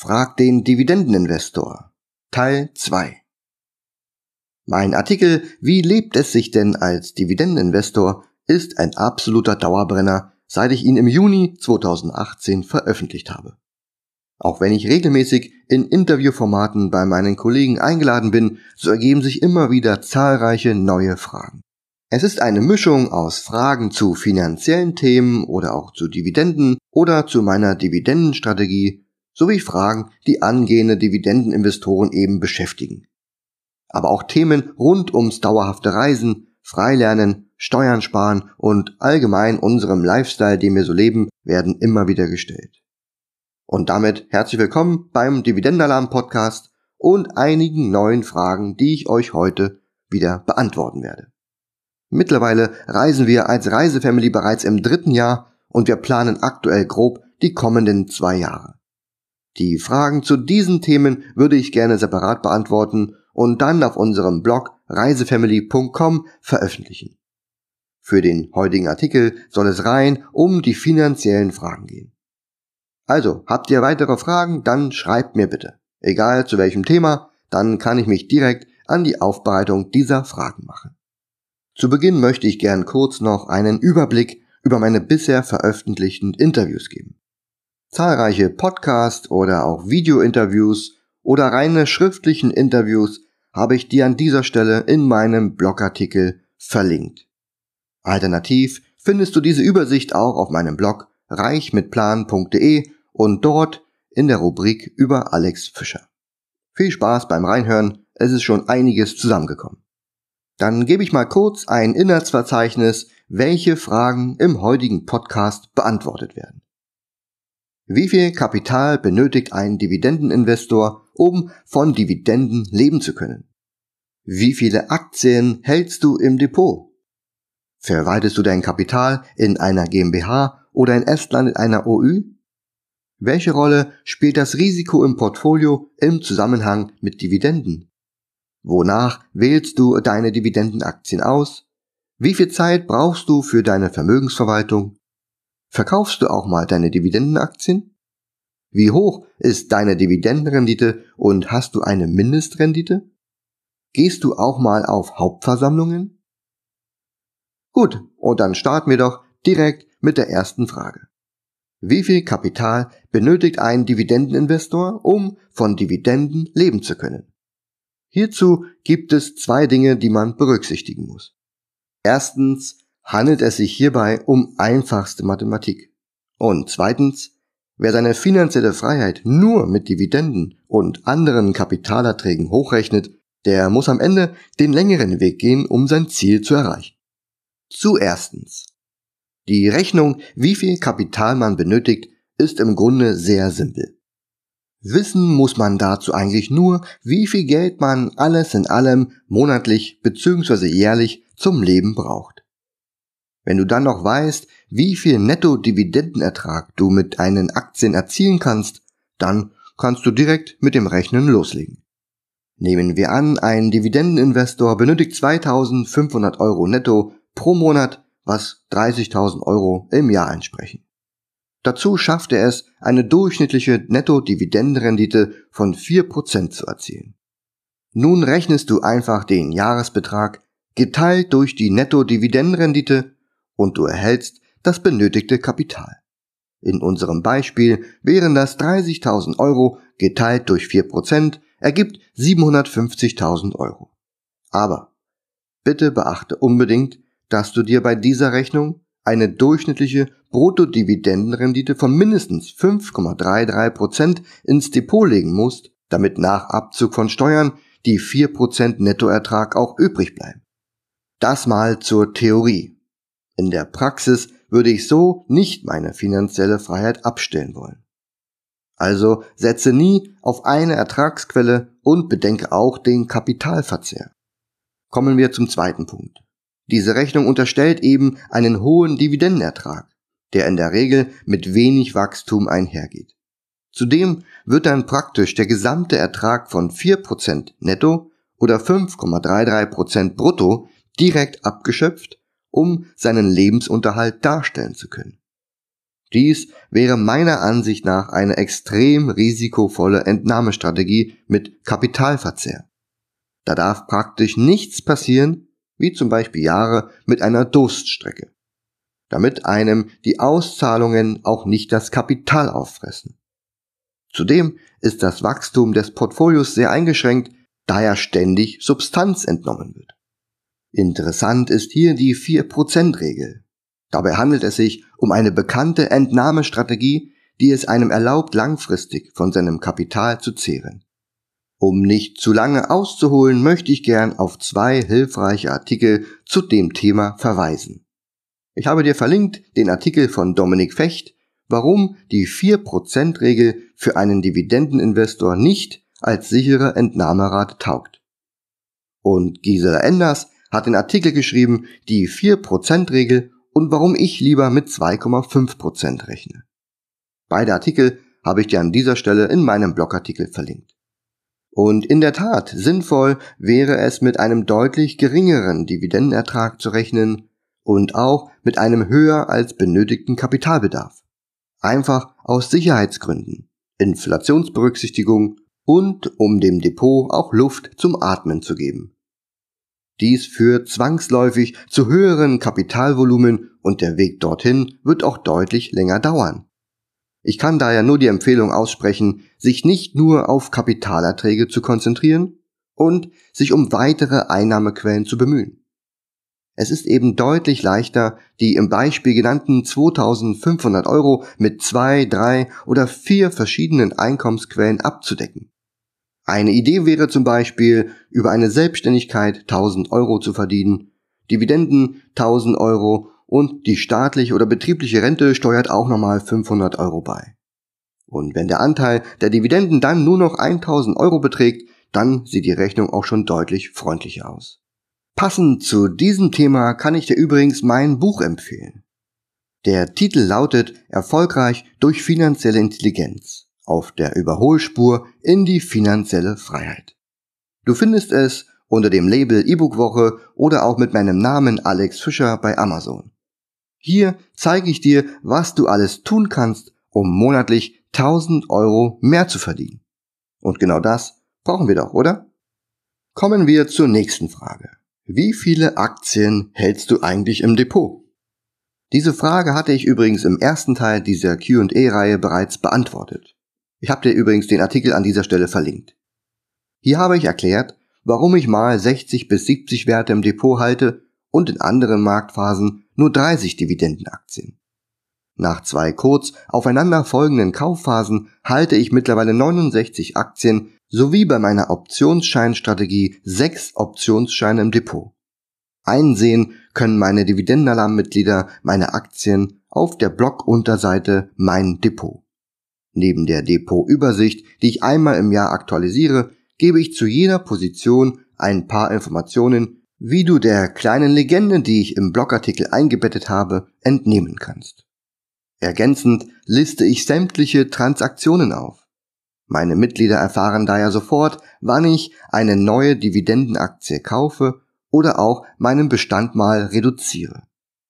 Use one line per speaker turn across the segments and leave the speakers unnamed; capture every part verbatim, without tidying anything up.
Frag den Dividendeninvestor. Teil zwei. Mein Artikel Wie lebt es sich denn als Dividendeninvestor ist ein absoluter Dauerbrenner, seit ich ihn im Juni zweitausendachtzehn veröffentlicht habe. Auch wenn ich regelmäßig in Interviewformaten bei meinen Kollegen eingeladen bin, so ergeben sich immer wieder zahlreiche neue Fragen. Es ist eine Mischung aus Fragen zu finanziellen Themen oder auch zu Dividenden oder zu meiner Dividendenstrategie sowie Fragen, die angehende Dividendeninvestoren eben beschäftigen. Aber auch Themen rund ums dauerhafte Reisen, Freilernen, Steuern sparen und allgemein unserem Lifestyle, den wir so leben, werden immer wieder gestellt. Und damit herzlich willkommen beim Dividendenalarm-Podcast und einigen neuen Fragen, die ich euch heute wieder beantworten werde. Mittlerweile reisen wir als Reisefamily bereits im dritten Jahr und wir planen aktuell grob die kommenden zwei Jahre. Die Fragen zu diesen Themen würde ich gerne separat beantworten und dann auf unserem Blog reisefamily punkt com veröffentlichen. Für den heutigen Artikel soll es rein um die finanziellen Fragen gehen. Also, habt ihr weitere Fragen, dann schreibt mir bitte. Egal zu welchem Thema, dann kann ich mich direkt an die Aufbereitung dieser Fragen machen. Zu Beginn möchte ich gern kurz noch einen Überblick über meine bisher veröffentlichten Interviews geben. Zahlreiche Podcast- oder auch Video-Interviews oder reine schriftlichen Interviews habe ich dir an dieser Stelle in meinem Blogartikel verlinkt. Alternativ findest du diese Übersicht auch auf meinem Blog reichmitplan punkt de und dort in der Rubrik über Alex Fischer. Viel Spaß beim Reinhören, es ist schon einiges zusammengekommen. Dann gebe ich mal kurz ein Inhaltsverzeichnis, welche Fragen im heutigen Podcast beantwortet werden. Wie viel Kapital benötigt ein Dividendeninvestor, um von Dividenden leben zu können? Wie viele Aktien hältst du im Depot? Verwaltest du dein Kapital in einer GmbH oder in Estland in einer O Ü? Welche Rolle spielt das Risiko im Portfolio im Zusammenhang mit Dividenden? Wonach wählst du deine Dividendenaktien aus? Wie viel Zeit brauchst du für deine Vermögensverwaltung? Verkaufst du auch mal deine Dividendenaktien? Wie hoch ist deine Dividendenrendite und hast du eine Mindestrendite? Gehst du auch mal auf Hauptversammlungen? Gut, und dann starten wir doch direkt mit der ersten Frage. Wie viel Kapital benötigt ein Dividendeninvestor, um von Dividenden leben zu können? Hierzu gibt es zwei Dinge, die man berücksichtigen muss. Erstens handelt es sich hierbei um einfachste Mathematik. Und zweitens, wer seine finanzielle Freiheit nur mit Dividenden und anderen Kapitalerträgen hochrechnet, der muss am Ende den längeren Weg gehen, um sein Ziel zu erreichen. Zuerstens. Die Rechnung, wie viel Kapital man benötigt, ist im Grunde sehr simpel. Wissen muss man dazu eigentlich nur, wie viel Geld man alles in allem monatlich bzw. jährlich zum Leben braucht. Wenn du dann noch weißt, wie viel Netto-Dividendenertrag du mit deinen Aktien erzielen kannst, dann kannst du direkt mit dem Rechnen loslegen. Nehmen wir an, ein Dividendeninvestor benötigt zweitausendfünfhundert Euro netto pro Monat, was dreißigtausend Euro im Jahr entsprechen. Dazu schafft er es, eine durchschnittliche Netto-Dividendenrendite von vier Prozent zu erzielen. Nun rechnest du einfach den Jahresbetrag geteilt durch die Netto-Dividendenrendite und du erhältst das benötigte Kapital. In unserem Beispiel wären das dreißigtausend Euro geteilt durch vier Prozent ergibt siebenhundertfünfzigtausend Euro. Aber bitte beachte unbedingt, dass du dir bei dieser Rechnung eine durchschnittliche Bruttodividendenrendite von mindestens fünf Komma dreiunddreißig Prozent ins Depot legen musst, damit nach Abzug von Steuern die vier Prozent Nettoertrag auch übrig bleiben. Das mal zur Theorie. In der Praxis würde ich so nicht meine finanzielle Freiheit abstellen wollen. Also setze nie auf eine Ertragsquelle und bedenke auch den Kapitalverzehr. Kommen wir zum zweiten Punkt. Diese Rechnung unterstellt eben einen hohen Dividendenertrag, der in der Regel mit wenig Wachstum einhergeht. Zudem wird dann praktisch der gesamte Ertrag von vier Prozent netto oder fünf Komma dreiunddreißig Prozent brutto direkt abgeschöpft, um seinen Lebensunterhalt darstellen zu können. Dies wäre meiner Ansicht nach eine extrem risikovolle Entnahmestrategie mit Kapitalverzehr. Da darf praktisch nichts passieren, wie zum Beispiel Jahre mit einer Durststrecke, damit einem die Auszahlungen auch nicht das Kapital auffressen. Zudem ist das Wachstum des Portfolios sehr eingeschränkt, da ja ständig Substanz entnommen wird. Interessant ist hier die vier Prozent Regel. Dabei handelt es sich um eine bekannte Entnahmestrategie, die es einem erlaubt, langfristig von seinem Kapital zu zehren. Um nicht zu lange auszuholen, möchte ich gern auf zwei hilfreiche Artikel zu dem Thema verweisen. Ich habe dir verlinkt den Artikel von Dominik Fecht, warum die vier Prozent Regel für einen Dividendeninvestor nicht als sichere Entnahmerate taugt. Und Gisela Enders hat den Artikel geschrieben, die vier Prozent Regel und warum ich lieber mit zwei Komma fünf Prozent rechne. Beide Artikel habe ich dir an dieser Stelle in meinem Blogartikel verlinkt. Und in der Tat, sinnvoll wäre es, mit einem deutlich geringeren Dividendenertrag zu rechnen und auch mit einem höher als benötigten Kapitalbedarf. Einfach aus Sicherheitsgründen, Inflationsberücksichtigung und um dem Depot auch Luft zum Atmen zu geben. Dies führt zwangsläufig zu höheren Kapitalvolumen und der Weg dorthin wird auch deutlich länger dauern. Ich kann daher nur die Empfehlung aussprechen, sich nicht nur auf Kapitalerträge zu konzentrieren und sich um weitere Einnahmequellen zu bemühen. Es ist eben deutlich leichter, die im Beispiel genannten zweitausendfünfhundert Euro mit zwei, drei oder vier verschiedenen Einkommensquellen abzudecken. Eine Idee wäre zum Beispiel, über eine Selbstständigkeit tausend Euro zu verdienen, Dividenden tausend Euro und die staatliche oder betriebliche Rente steuert auch nochmal fünfhundert Euro bei. Und wenn der Anteil der Dividenden dann nur noch tausend Euro beträgt, dann sieht die Rechnung auch schon deutlich freundlicher aus. Passend zu diesem Thema kann ich dir übrigens mein Buch empfehlen. Der Titel lautet Erfolgreich durch finanzielle Intelligenz. Auf der Überholspur in die finanzielle Freiheit. Du findest es unter dem Label E-Book-Woche oder auch mit meinem Namen Alex Fischer bei Amazon. Hier zeige ich dir, was du alles tun kannst, um monatlich tausend Euro mehr zu verdienen. Und genau das brauchen wir doch, oder? Kommen wir zur nächsten Frage. Wie viele Aktien hältst du eigentlich im Depot? Diese Frage hatte ich übrigens im ersten Teil dieser Q und A-Reihe bereits beantwortet. Ich habe dir übrigens den Artikel an dieser Stelle verlinkt. Hier habe ich erklärt, warum ich mal sechzig bis siebzig Werte im Depot halte und in anderen Marktphasen nur dreißig Dividendenaktien. Nach zwei kurz aufeinander folgenden Kaufphasen halte ich mittlerweile neunundsechzig Aktien sowie bei meiner Optionsscheinstrategie sechs Optionsscheine im Depot. Einsehen können meine Dividendenalarm-Mitglieder meine Aktien auf der Blog-Unterseite Mein Depot. Neben der Depotübersicht, die ich einmal im Jahr aktualisiere, gebe ich zu jeder Position ein paar Informationen, wie du der kleinen Legende, die ich im Blogartikel eingebettet habe, entnehmen kannst. Ergänzend liste ich sämtliche Transaktionen auf. Meine Mitglieder erfahren daher sofort, wann ich eine neue Dividendenaktie kaufe oder auch meinen Bestand mal reduziere.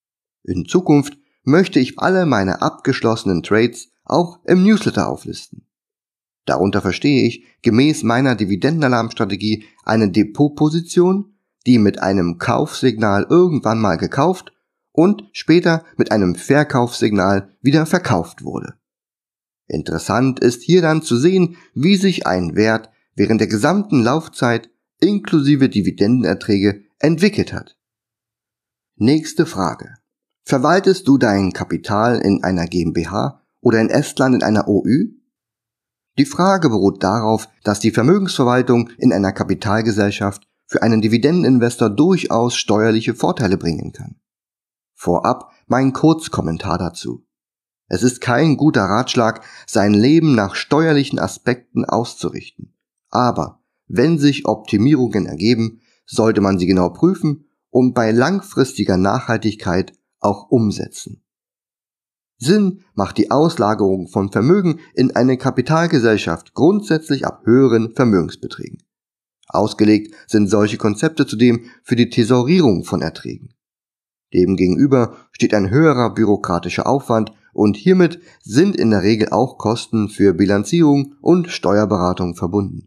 In Zukunft möchte ich alle meine abgeschlossenen Trades auch im Newsletter auflisten. Darunter verstehe ich gemäß meiner Dividendenalarmstrategie eine Depotposition, die mit einem Kaufsignal irgendwann mal gekauft und später mit einem Verkaufssignal wieder verkauft wurde. Interessant ist hier dann zu sehen, wie sich ein Wert während der gesamten Laufzeit inklusive Dividendenerträge entwickelt hat. Nächste Frage. Verwaltest du dein Kapital in einer GmbH oder in Estland in einer O Ü? Die Frage beruht darauf, dass die Vermögensverwaltung in einer Kapitalgesellschaft für einen Dividendeninvestor durchaus steuerliche Vorteile bringen kann. Vorab mein Kurzkommentar dazu. Es ist kein guter Ratschlag, sein Leben nach steuerlichen Aspekten auszurichten. Aber wenn sich Optimierungen ergeben, sollte man sie genau prüfen und bei langfristiger Nachhaltigkeit auch umsetzen. Sinn macht die Auslagerung von Vermögen in eine Kapitalgesellschaft grundsätzlich ab höheren Vermögensbeträgen. Ausgelegt sind solche Konzepte zudem für die Thesaurierung von Erträgen. Demgegenüber steht ein höherer bürokratischer Aufwand und hiermit sind in der Regel auch Kosten für Bilanzierung und Steuerberatung verbunden.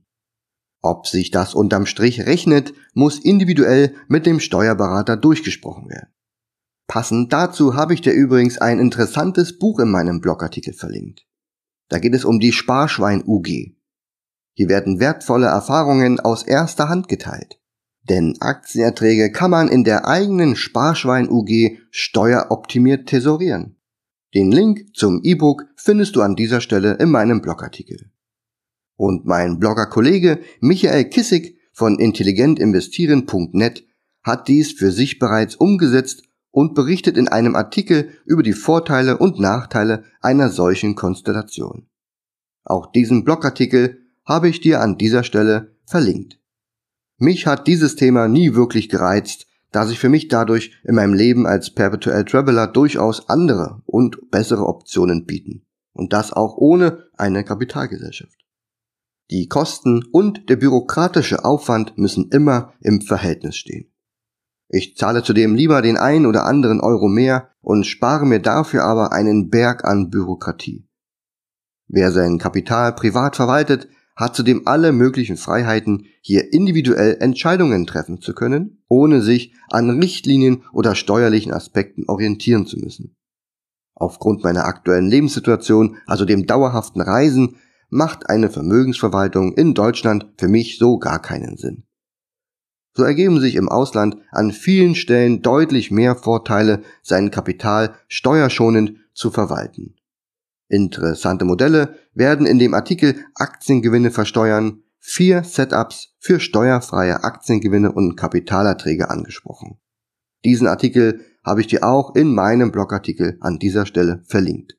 Ob sich das unterm Strich rechnet, muss individuell mit dem Steuerberater durchgesprochen werden. Passend dazu habe ich dir übrigens ein interessantes Buch in meinem Blogartikel verlinkt. Da geht es um die Sparschwein-U G. Hier werden wertvolle Erfahrungen aus erster Hand geteilt. Denn Aktienerträge kann man in der eigenen Sparschwein-U G steueroptimiert tesorieren. Den Link zum E-Book findest du an dieser Stelle in meinem Blogartikel. Und mein Blogger-Kollege Michael Kissig von intelligentinvestieren punkt net hat dies für sich bereits umgesetzt und berichtet in einem Artikel über die Vorteile und Nachteile einer solchen Konstellation. Auch diesen Blogartikel habe ich dir an dieser Stelle verlinkt. Mich hat dieses Thema nie wirklich gereizt, da sich für mich dadurch in meinem Leben als Perpetual Traveler durchaus andere und bessere Optionen bieten. Und das auch ohne eine Kapitalgesellschaft. Die Kosten und der bürokratische Aufwand müssen immer im Verhältnis stehen. Ich zahle zudem lieber den ein oder anderen Euro mehr und spare mir dafür aber einen Berg an Bürokratie. Wer sein Kapital privat verwaltet, hat zudem alle möglichen Freiheiten, hier individuell Entscheidungen treffen zu können, ohne sich an Richtlinien oder steuerlichen Aspekten orientieren zu müssen. Aufgrund meiner aktuellen Lebenssituation, also dem dauerhaften Reisen, macht eine Vermögensverwaltung in Deutschland für mich so gar keinen Sinn. So ergeben sich im Ausland an vielen Stellen deutlich mehr Vorteile, sein Kapital steuerschonend zu verwalten. Interessante Modelle werden in dem Artikel Aktiengewinne versteuern, vier Setups für steuerfreie Aktiengewinne und Kapitalerträge angesprochen. Diesen Artikel habe ich dir auch in meinem Blogartikel an dieser Stelle verlinkt.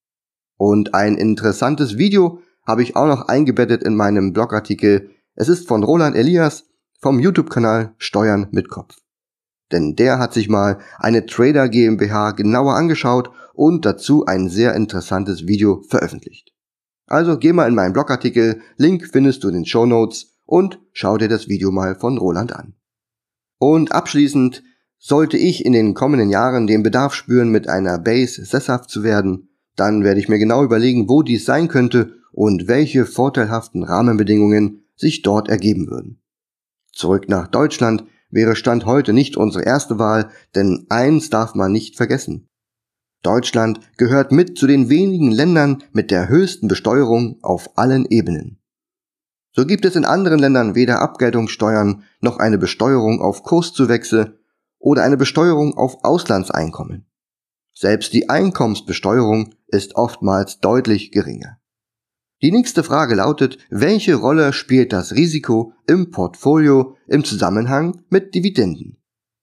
Und ein interessantes Video habe ich auch noch eingebettet in meinem Blogartikel. Es ist von Roland Elias vom YouTube-Kanal Steuern mit Kopf. Denn der hat sich mal eine Trader GmbH genauer angeschaut und dazu ein sehr interessantes Video veröffentlicht. Also geh mal in meinen Blogartikel, Link findest du in den Shownotes und schau dir das Video mal von Roland an. Und abschließend, sollte ich in den kommenden Jahren den Bedarf spüren, mit einer Base sesshaft zu werden, dann werde ich mir genau überlegen, wo dies sein könnte und welche vorteilhaften Rahmenbedingungen sich dort ergeben würden. Zurück nach Deutschland wäre Stand heute nicht unsere erste Wahl, denn eins darf man nicht vergessen. Deutschland gehört mit zu den wenigen Ländern mit der höchsten Besteuerung auf allen Ebenen. So gibt es in anderen Ländern weder Abgeltungssteuern noch eine Besteuerung auf Kurszuwächse oder eine Besteuerung auf Auslandseinkommen. Selbst die Einkommensbesteuerung ist oftmals deutlich geringer. Die nächste Frage lautet, welche Rolle spielt das Risiko im Portfolio im Zusammenhang mit Dividenden?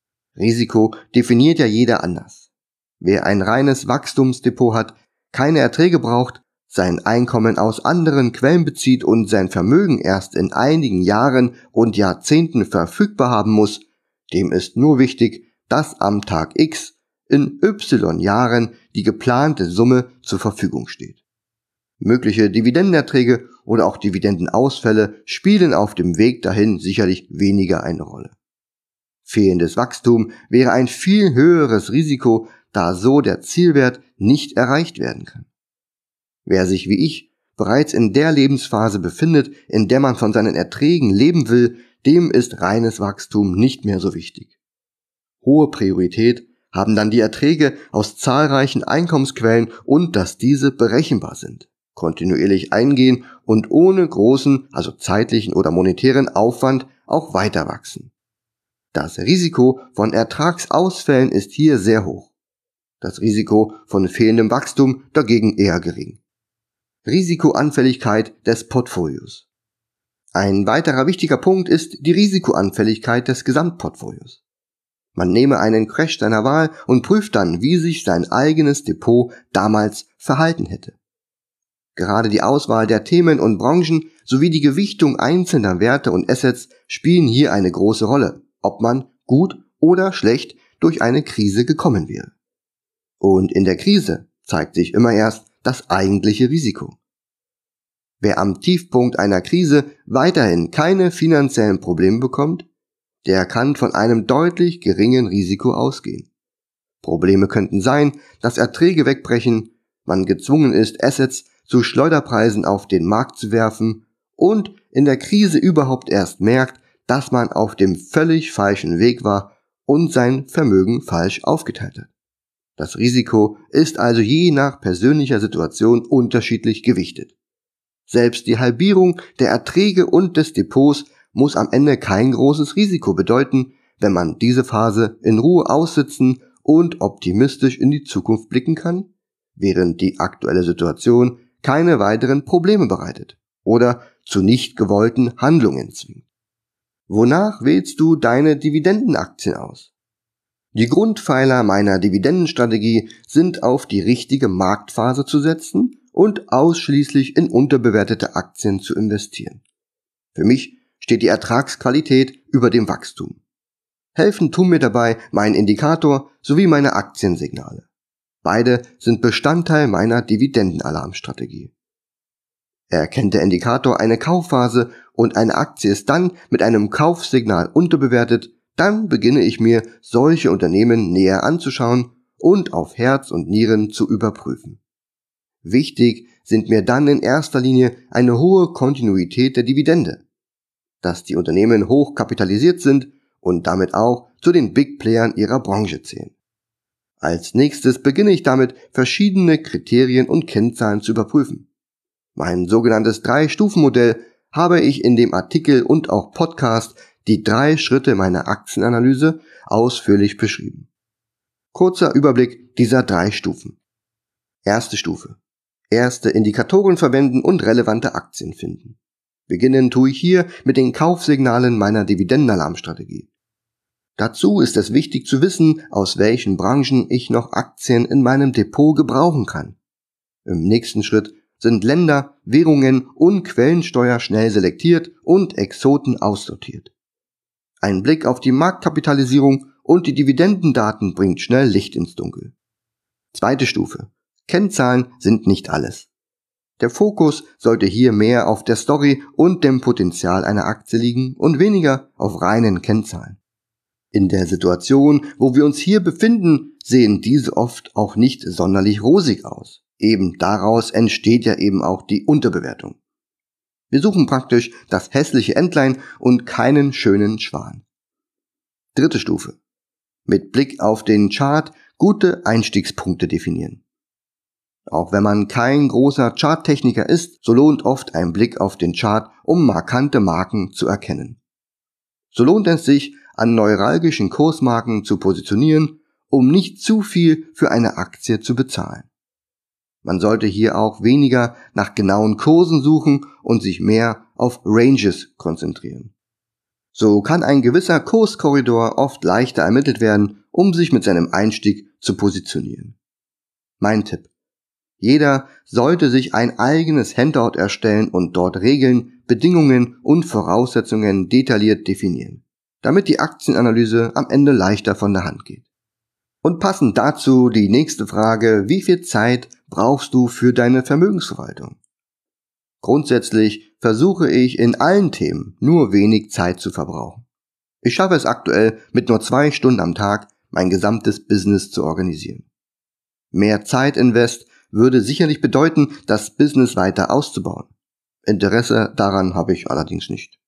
Risiko definiert ja jeder anders. Wer ein reines Wachstumsdepot hat, keine Erträge braucht, sein Einkommen aus anderen Quellen bezieht und sein Vermögen erst in einigen Jahren und Jahrzehnten verfügbar haben muss, dem ist nur wichtig, dass am Tag X in Y Jahren die geplante Summe zur Verfügung steht. Mögliche Dividendenerträge oder auch Dividendenausfälle spielen auf dem Weg dahin sicherlich weniger eine Rolle. Fehlendes Wachstum wäre ein viel höheres Risiko, da so der Zielwert nicht erreicht werden kann. Wer sich wie ich bereits in der Lebensphase befindet, in der man von seinen Erträgen leben will, dem ist reines Wachstum nicht mehr so wichtig. Hohe Priorität haben dann die Erträge aus zahlreichen Einkommensquellen und dass diese berechenbar sind, kontinuierlich eingehen und ohne großen, also zeitlichen oder monetären Aufwand auch weiter wachsen. Das Risiko von Ertragsausfällen ist hier sehr hoch. Das Risiko von fehlendem Wachstum dagegen eher gering. Risikoanfälligkeit des Portfolios. Ein weiterer wichtiger Punkt ist die Risikoanfälligkeit des Gesamtportfolios. Man nehme einen Crash seiner Wahl und prüft dann, wie sich sein eigenes Depot damals verhalten hätte. Gerade die Auswahl der Themen und Branchen sowie die Gewichtung einzelner Werte und Assets spielen hier eine große Rolle, ob man gut oder schlecht durch eine Krise gekommen wäre. Und in der Krise zeigt sich immer erst das eigentliche Risiko. Wer am Tiefpunkt einer Krise weiterhin keine finanziellen Probleme bekommt, der kann von einem deutlich geringen Risiko ausgehen. Probleme könnten sein, dass Erträge wegbrechen, man gezwungen ist, Assets zu Schleuderpreisen auf den Markt zu werfen und in der Krise überhaupt erst merkt, dass man auf dem völlig falschen Weg war und sein Vermögen falsch aufgeteilt hat. Das Risiko ist also je nach persönlicher Situation unterschiedlich gewichtet. Selbst die Halbierung der Erträge und des Depots muss am Ende kein großes Risiko bedeuten, wenn man diese Phase in Ruhe aussitzen und optimistisch in die Zukunft blicken kann, während die aktuelle Situation keine weiteren Probleme bereitet oder zu nicht gewollten Handlungen zwingt. Wonach wählst du deine Dividendenaktien aus? Die Grundpfeiler meiner Dividendenstrategie sind auf die richtige Marktphase zu setzen und ausschließlich in unterbewertete Aktien zu investieren. Für mich steht die Ertragsqualität über dem Wachstum. Helfen tun mir dabei mein Indikator sowie meine Aktiensignale. Beide sind Bestandteil meiner Dividendenalarmstrategie. Erkennt der Indikator eine Kaufphase und eine Aktie ist dann mit einem Kaufsignal unterbewertet, dann beginne ich mir solche Unternehmen näher anzuschauen und auf Herz und Nieren zu überprüfen. Wichtig sind mir dann in erster Linie eine hohe Kontinuität der Dividende, dass die Unternehmen hoch kapitalisiert sind und damit auch zu den Big Playern ihrer Branche zählen. Als nächstes beginne ich damit, verschiedene Kriterien und Kennzahlen zu überprüfen. Mein sogenanntes Drei-Stufen-Modell habe ich in dem Artikel und auch Podcast die drei Schritte meiner Aktienanalyse ausführlich beschrieben. Kurzer Überblick dieser drei Stufen. Erste Stufe. Erste Indikatoren verwenden und relevante Aktien finden. Beginnen tue ich hier mit den Kaufsignalen meiner Dividendenalarmstrategie. Dazu ist es wichtig zu wissen, aus welchen Branchen ich noch Aktien in meinem Depot gebrauchen kann. Im nächsten Schritt sind Länder, Währungen und Quellensteuer schnell selektiert und Exoten aussortiert. Ein Blick auf die Marktkapitalisierung und die Dividendendaten bringt schnell Licht ins Dunkel. Zweite Stufe. Kennzahlen sind nicht alles. Der Fokus sollte hier mehr auf der Story und dem Potenzial einer Aktie liegen und weniger auf reinen Kennzahlen. In der Situation, wo wir uns hier befinden, sehen diese oft auch nicht sonderlich rosig aus. Eben daraus entsteht ja eben auch die Unterbewertung. Wir suchen praktisch das hässliche Entlein und keinen schönen Schwan. Dritte Stufe. Mit Blick auf den Chart gute Einstiegspunkte definieren. Auch wenn man kein großer Charttechniker ist, so lohnt oft ein Blick auf den Chart, um markante Marken zu erkennen. So lohnt es sich, an neuralgischen Kursmarken zu positionieren, um nicht zu viel für eine Aktie zu bezahlen. Man sollte hier auch weniger nach genauen Kursen suchen und sich mehr auf Ranges konzentrieren. So kann ein gewisser Kurskorridor oft leichter ermittelt werden, um sich mit seinem Einstieg zu positionieren. Mein Tipp: Jeder sollte sich ein eigenes Handout erstellen und dort Regeln, Bedingungen und Voraussetzungen detailliert definieren, damit die Aktienanalyse am Ende leichter von der Hand geht. Und passend dazu die nächste Frage: Wie viel Zeit brauchst du für deine Vermögensverwaltung? Grundsätzlich versuche ich in allen Themen nur wenig Zeit zu verbrauchen. Ich schaffe es aktuell mit nur zwei Stunden am Tag, mein gesamtes Business zu organisieren. Mehr Zeitinvest würde sicherlich bedeuten, das Business weiter auszubauen. Interesse daran habe ich allerdings nicht.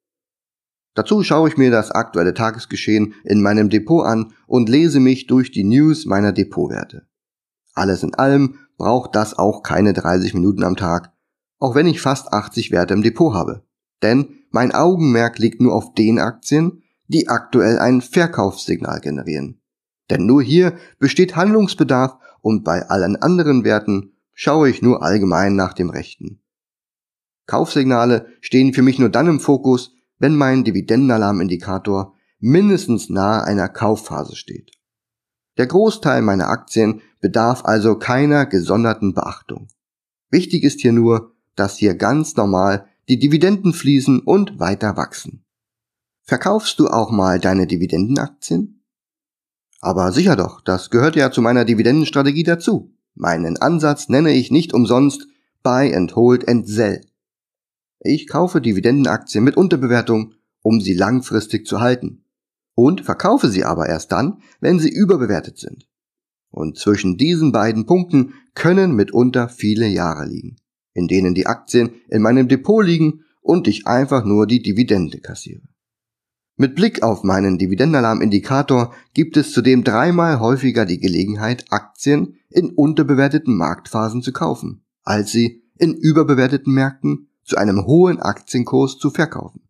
Dazu schaue ich mir das aktuelle Tagesgeschehen in meinem Depot an und lese mich durch die News meiner Depotwerte. Alles in allem braucht das auch keine dreißig Minuten am Tag, auch wenn ich fast achtzig Werte im Depot habe. Denn mein Augenmerk liegt nur auf den Aktien, die aktuell ein Verkaufssignal generieren. Denn nur hier besteht Handlungsbedarf und bei allen anderen Werten schaue ich nur allgemein nach dem Rechten. Kaufsignale stehen für mich nur dann im Fokus, wenn mein Dividendenalarmindikator mindestens nahe einer Kaufphase steht. Der Großteil meiner Aktien bedarf also keiner gesonderten Beachtung. Wichtig ist hier nur, dass hier ganz normal die Dividenden fließen und weiter wachsen. Verkaufst du auch mal deine Dividendenaktien? Aber sicher doch, das gehört ja zu meiner Dividendenstrategie dazu. Meinen Ansatz nenne ich nicht umsonst Buy and Hold and Sell. Ich kaufe Dividendenaktien mit Unterbewertung, um sie langfristig zu halten, und verkaufe sie aber erst dann, wenn sie überbewertet sind. Und zwischen diesen beiden Punkten können mitunter viele Jahre liegen, in denen die Aktien in meinem Depot liegen und ich einfach nur die Dividende kassiere. Mit Blick auf meinen Dividendenalarm-Indikator gibt es zudem dreimal häufiger die Gelegenheit, Aktien in unterbewerteten Marktphasen zu kaufen, als sie in überbewerteten Märkten zu einem hohen Aktienkurs zu verkaufen.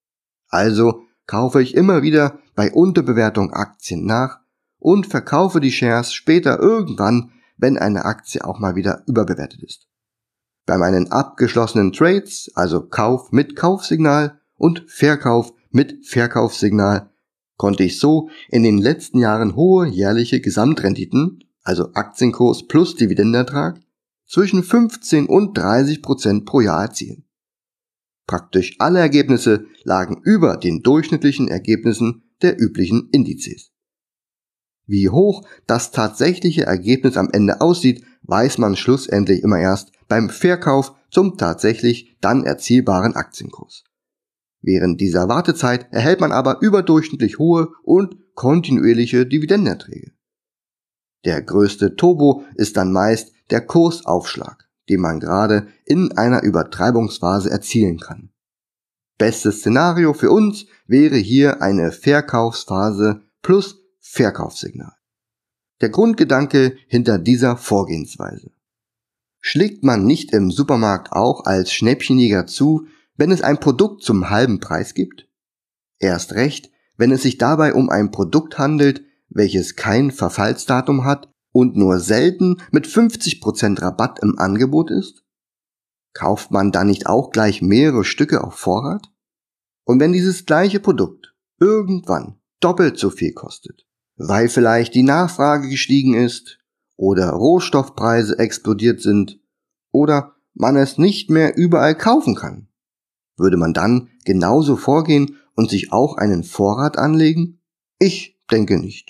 Also kaufe ich immer wieder bei Unterbewertung Aktien nach und verkaufe die Shares später irgendwann, wenn eine Aktie auch mal wieder überbewertet ist. Bei meinen abgeschlossenen Trades, also Kauf mit Kaufsignal und Verkauf mit Verkaufssignal, konnte ich so in den letzten Jahren hohe jährliche Gesamtrenditen, also Aktienkurs plus Dividendenertrag, zwischen fünfzehn und dreißig Prozent pro Jahr erzielen. Praktisch alle Ergebnisse lagen über den durchschnittlichen Ergebnissen der üblichen Indizes. Wie hoch das tatsächliche Ergebnis am Ende aussieht, weiß man schlussendlich immer erst beim Verkauf zum tatsächlich dann erzielbaren Aktienkurs. Während dieser Wartezeit erhält man aber überdurchschnittlich hohe und kontinuierliche Dividendenerträge. Der größte Turbo ist dann meist der Kursaufschlag, den man gerade in einer Übertreibungsphase erzielen kann. Bestes Szenario für uns wäre hier eine Verkaufsphase plus Verkaufssignal. Der Grundgedanke hinter dieser Vorgehensweise: Schlägt man nicht im Supermarkt auch als Schnäppchenjäger zu, wenn es ein Produkt zum halben Preis gibt? Erst recht, wenn es sich dabei um ein Produkt handelt, welches kein Verfallsdatum hat und nur selten mit fünfzig Prozent Rabatt im Angebot ist? Kauft man dann nicht auch gleich mehrere Stücke auf Vorrat? Und wenn dieses gleiche Produkt irgendwann doppelt so viel kostet, weil vielleicht die Nachfrage gestiegen ist oder Rohstoffpreise explodiert sind oder man es nicht mehr überall kaufen kann, würde man dann genauso vorgehen und sich auch einen Vorrat anlegen? Ich denke nicht.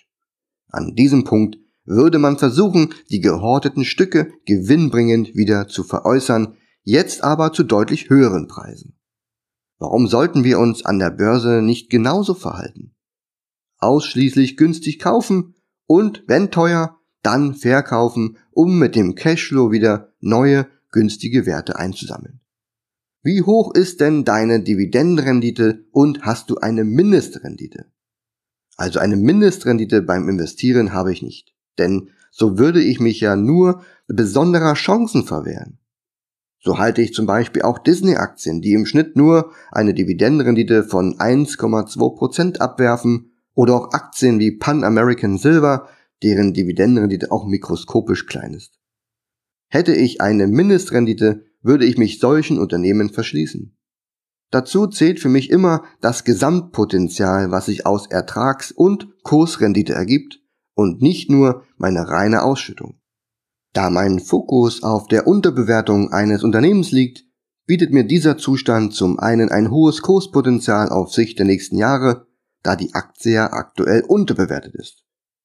An diesem Punkt würde man versuchen, die gehorteten Stücke gewinnbringend wieder zu veräußern, jetzt aber zu deutlich höheren Preisen. Warum sollten wir uns an der Börse nicht genauso verhalten? Ausschließlich günstig kaufen und, wenn teuer, dann verkaufen, um mit dem Cashflow wieder neue, günstige Werte einzusammeln. Wie hoch ist denn deine Dividendenrendite und hast du eine Mindestrendite? Also eine Mindestrendite beim Investieren habe ich nicht, denn so würde ich mich ja nur besonderer Chancen verwehren. So halte ich zum Beispiel auch Disney-Aktien, die im Schnitt nur eine Dividendenrendite von eins Komma zwei Prozent abwerfen, oder auch Aktien wie Pan American Silver, deren Dividendenrendite auch mikroskopisch klein ist. Hätte ich eine Mindestrendite, würde ich mich solchen Unternehmen verschließen. Dazu zählt für mich immer das Gesamtpotenzial, was sich aus Ertrags- und Kursrendite ergibt und nicht nur meine reine Ausschüttung. Da mein Fokus auf der Unterbewertung eines Unternehmens liegt, bietet mir dieser Zustand zum einen ein hohes Kurspotenzial auf Sicht der nächsten Jahre, da die Aktie ja aktuell unterbewertet ist.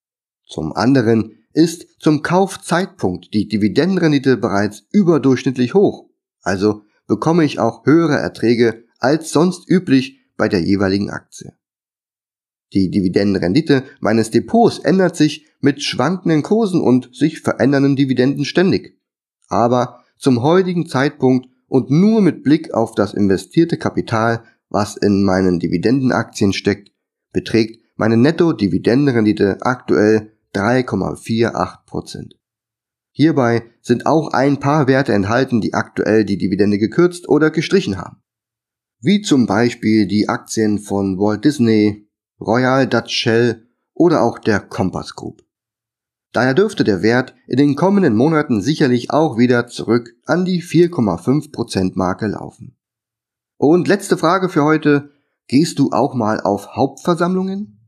Zum anderen ist zum Kaufzeitpunkt die Dividendenrendite bereits überdurchschnittlich hoch, also bekomme ich auch höhere Erträge als sonst üblich bei der jeweiligen Aktie. Die Dividendenrendite meines Depots ändert sich mit schwankenden Kursen und sich verändernden Dividenden ständig. Aber zum heutigen Zeitpunkt und nur mit Blick auf das investierte Kapital, was in meinen Dividendenaktien steckt, beträgt meine Netto-Dividendenrendite aktuell drei Komma achtundvierzig Prozent. Hierbei sind auch ein paar Werte enthalten, die aktuell die Dividende gekürzt oder gestrichen haben. Wie zum Beispiel die Aktien von Walt Disney, Royal Dutch Shell oder auch der Compass Group. Daher dürfte der Wert in den kommenden Monaten sicherlich auch wieder zurück an die vier Komma fünf Prozent Marke laufen. Und letzte Frage für heute: Gehst du auch mal auf Hauptversammlungen?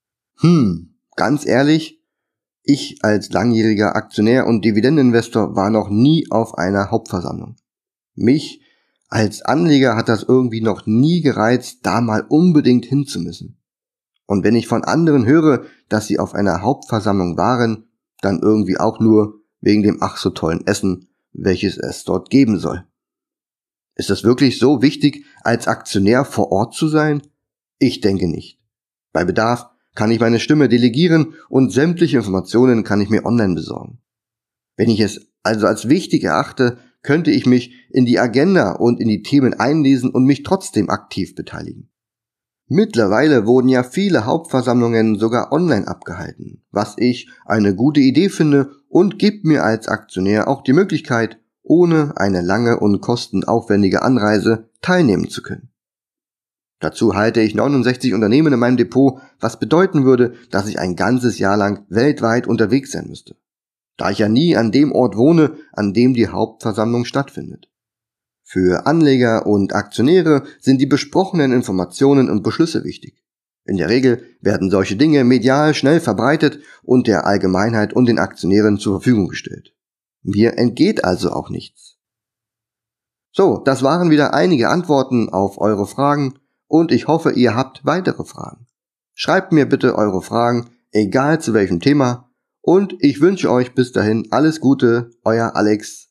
Hm, ganz ehrlich, ich als langjähriger Aktionär und Dividendeninvestor war noch nie auf einer Hauptversammlung. Mich als Anleger hat das irgendwie noch nie gereizt, da mal unbedingt hinzumüssen. Und wenn ich von anderen höre, dass sie auf einer Hauptversammlung waren, dann irgendwie auch nur wegen dem ach so tollen Essen, welches es dort geben soll. Ist das wirklich so wichtig, als Aktionär vor Ort zu sein? Ich denke nicht. Bei Bedarf kann ich meine Stimme delegieren und sämtliche Informationen kann ich mir online besorgen. Wenn ich es also als wichtig erachte, könnte ich mich in die Agenda und in die Themen einlesen und mich trotzdem aktiv beteiligen. Mittlerweile wurden ja viele Hauptversammlungen sogar online abgehalten, was ich eine gute Idee finde und gibt mir als Aktionär auch die Möglichkeit, ohne eine lange und kostenaufwendige Anreise teilnehmen zu können. Dazu halte ich neunundsechzig Unternehmen in meinem Depot, was bedeuten würde, dass ich ein ganzes Jahr lang weltweit unterwegs sein müsste, da ich ja nie an dem Ort wohne, an dem die Hauptversammlung stattfindet. Für Anleger und Aktionäre sind die besprochenen Informationen und Beschlüsse wichtig. In der Regel werden solche Dinge medial schnell verbreitet und der Allgemeinheit und den Aktionären zur Verfügung gestellt. Mir entgeht also auch nichts. So, das waren wieder einige Antworten auf eure Fragen und ich hoffe, ihr habt weitere Fragen. Schreibt mir bitte eure Fragen, egal zu welchem Thema, und ich wünsche euch bis dahin alles Gute, euer Alex.